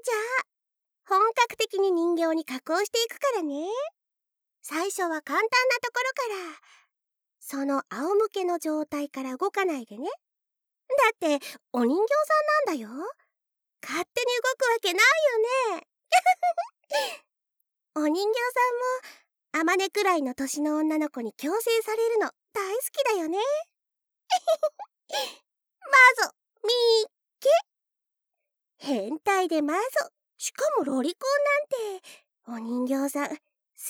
じゃあ本格的に人形に加工していくからね。最初は簡単なところから。その仰向けの状態から動かないでね。だってお人形さんなんだよ。勝手に動くわけないよね。お人形さんもあまねくらいの年の女の子に強制されるの大好きだよね。マゾみっけ。変態でマゾ、しかもロリコンなんて。お人形さんすごいんだね。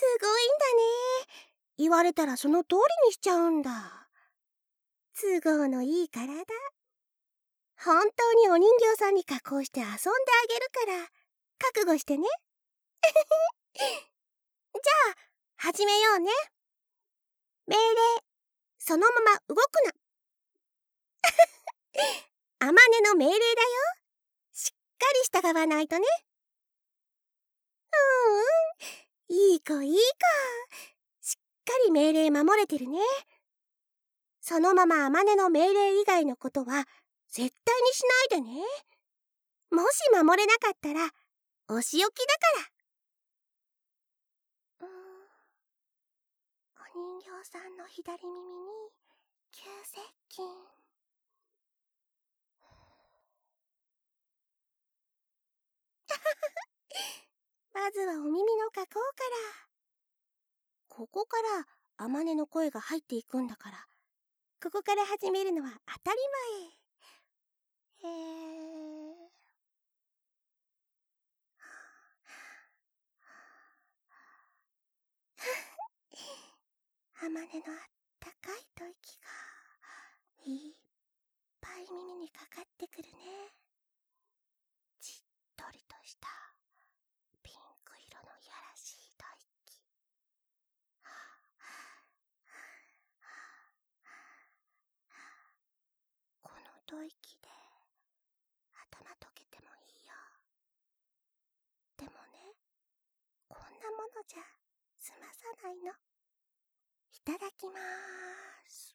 言われたらその通りにしちゃうんだ。都合のいい体。本当にお人形さんに加工して遊んであげるから覚悟してね。じゃあ始めようね。命令、そのまま動くな。あまねの命令だよ。しっかり従わないとね。いい子いい子。しっかり命令守れてるね。そのままあまねの命令以外のことは絶対にしないでね。もし守れなかったらお仕置きだから。お人形さんの左耳に急接近。まずはお耳の加工から。ここからあまねの声が入っていくんだから、ここから始めるのは当たり前。あまねのあったかい吐息がいっぱい耳にかかってくるね。じっとりとしたピンク色のやらしい吐息。この吐息で頭溶けてもいいよ。でもね、こんなものじゃ済まさないの。いただきまーす。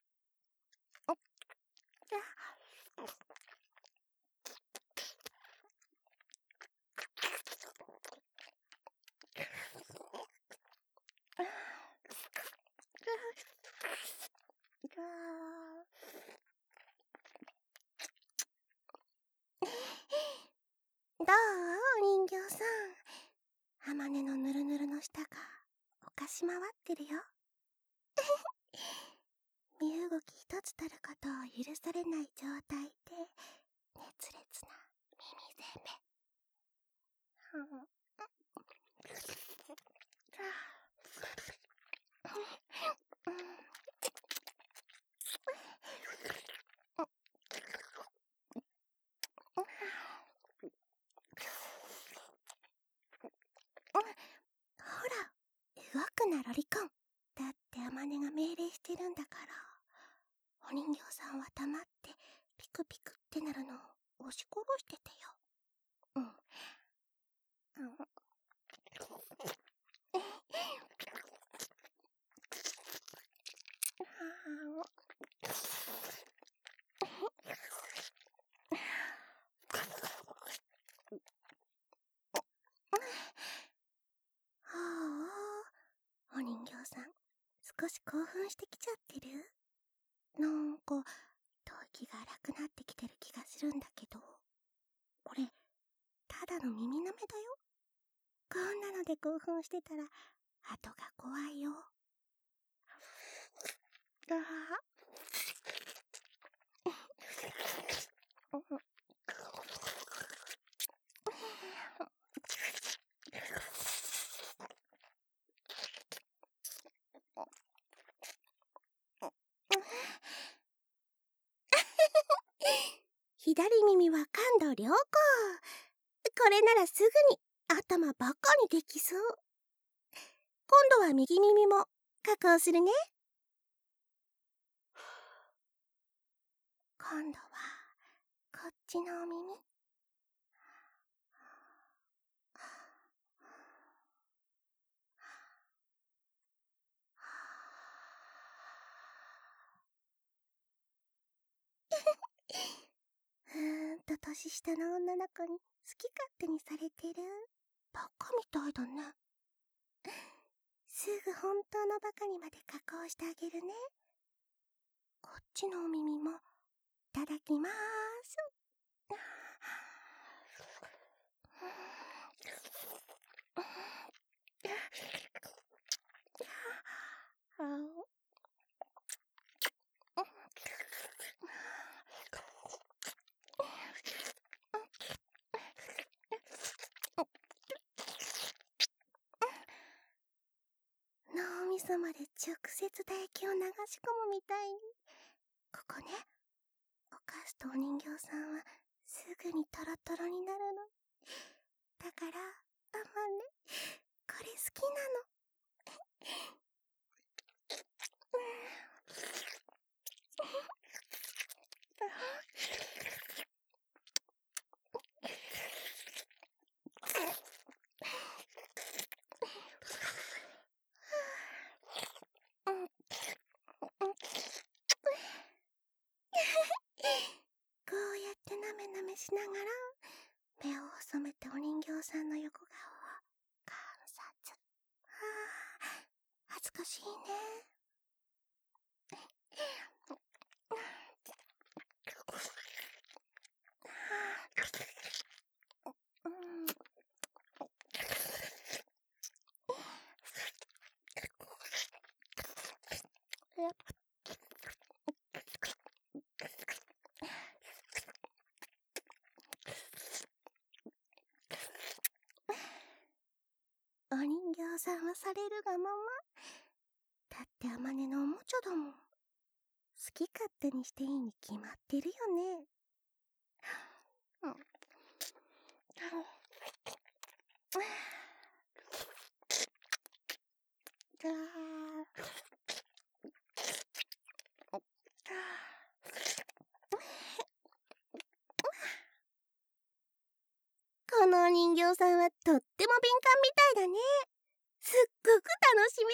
どうお人形さん。あまねのぬるぬるの舌がおかし回ってるよ。身動き一つ取ることを許されない状態で熱烈な耳攻め。ほら、動くなロリコン。だってあまねが命令してるんだから。お人形さんは黙ってピクピクってなるのを押し殺しててよ。お人形さん少し興奮してきちゃってる。なんか吐息が荒くなってきてる気がするんだけど、これただの耳なめだよ。こんなので興奮してたら後が怖いよ。左耳は感度良好。これならすぐに頭ばっかにできそう。今度は右耳も加工するね。今度はこっちのお耳。 年下の女の子に好き勝手にされてる。バカみたいだね。すぐ本当のバカにまで加工してあげるね。こっちのお耳もいただきまーす。脳みそまで直接唾液を流し込むみたいに。ここね、お菓子とお人形さんはすぐにトロトロになるの。だからあまね、これ好きなの。こうやってなめなめしながら目を細めてお人形さんの横顔を観察。恥ずかしいね。お人形さんはされるがまま。だってあまねのおもちゃだもん。好き勝手にしていいに決まってるよね。このお人形さんはとっても敏感みたいだね。すっごく楽しめ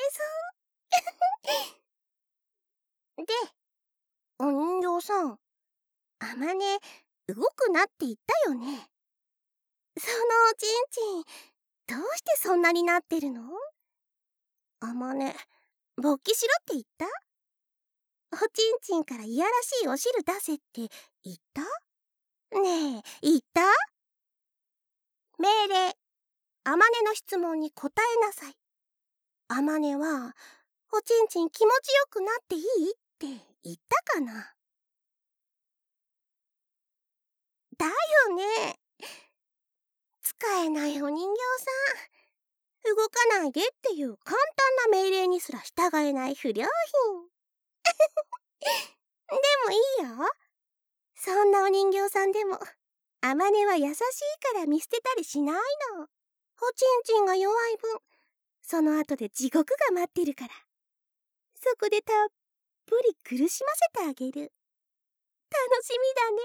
そう。で、お人形さん、あまね動くなって言ったよね。そのおちんちん、どうしてそんなになってるの？あまね、勃起しろって言った？おちんちんからいやらしいお汁出せって言った？ねえ、言った？命令。あまねの質問に答えなさい。あまねは、おちんちん気持ちよくなっていいって言ったかな？だよね。使えないお人形さん。動かないでっていう簡単な命令にすら従えない不良品。でもいいよ。そんなお人形さんでも、あまねは優しいから見捨てたりしないの。おちんちんが弱い分、その後で地獄が待ってるから。そこでたっぷり苦しませてあげる。楽しみだね。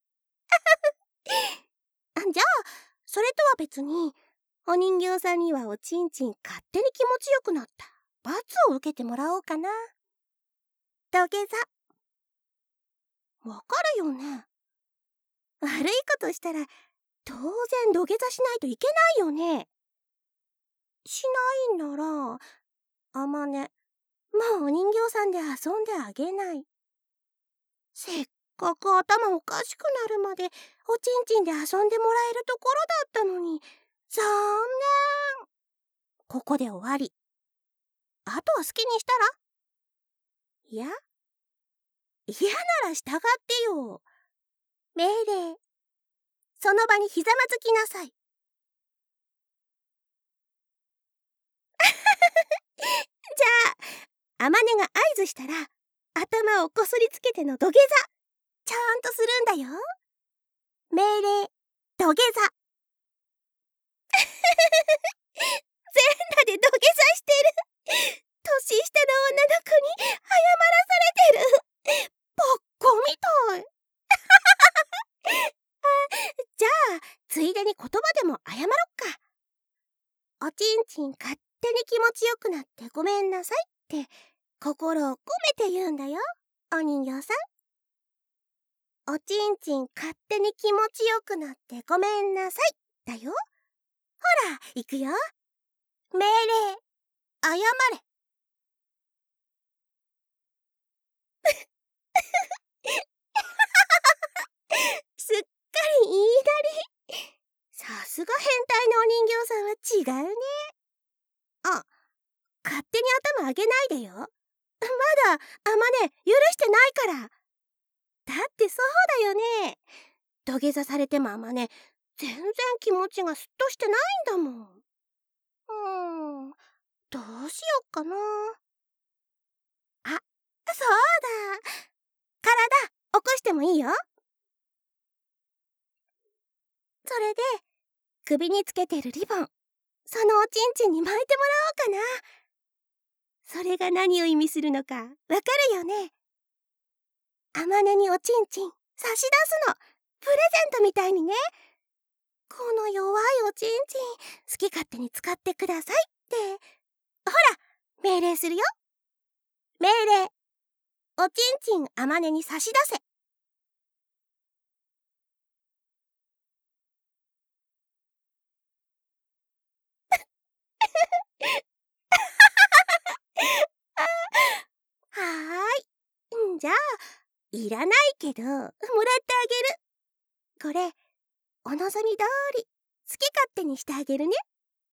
じゃあ、それとは別に、お人形さんにはおちんちん勝手に気持ちよくなった罰を受けてもらおうかな。土下座。わかるよね。悪いことしたら当然土下座しないといけないよね。しないんなら、あまね、もうお人形さんで遊んであげない。せっかく頭おかしくなるまでおちんちんで遊んでもらえるところだったのに、残念。ここで終わり。あとは好きにしたら？嫌なら従ってよ。命令。その場にひざまずきなさい。じゃあ、あまねが合図したら、頭をこすりつけての土下座。ちゃんとするんだよ。命令、土下座。全裸で土下座してる。年下の女の子に謝らされてる。バッカみたい。じゃあ、ついでに言葉でも謝ろっか。おちんちん勝手に気持ちよくなってごめんなさいって心を込めて言うんだよ、お人形さん。 おちんちん勝手に気持ちよくなってごめんなさいだよ。ほら、いくよ。命令、謝れ。すっかり言いなり。さすが変態のお人形さんは違うね。あ、勝手に頭上げないでよ。まだあまね許してないから。だってそうだよね。土下座されてもあまね全然気持ちがスッとしてないんだもん。どうしよっかな。あ、そうだ。体起こしてもいいよ。それで首につけてるリボン、そのおちんちんに巻いてもらおうかな。それが何を意味するのかわかるよね。あまねにおちんちん差し出すの。プレゼントみたいにね。この弱いおちんちん好き勝手に使ってくださいって。ほら、命令するよ。命令、おちんちんあまねに差し出せ。はーい。じゃあいらないけどもらってあげる。これお望み通り好き勝手にしてあげるね。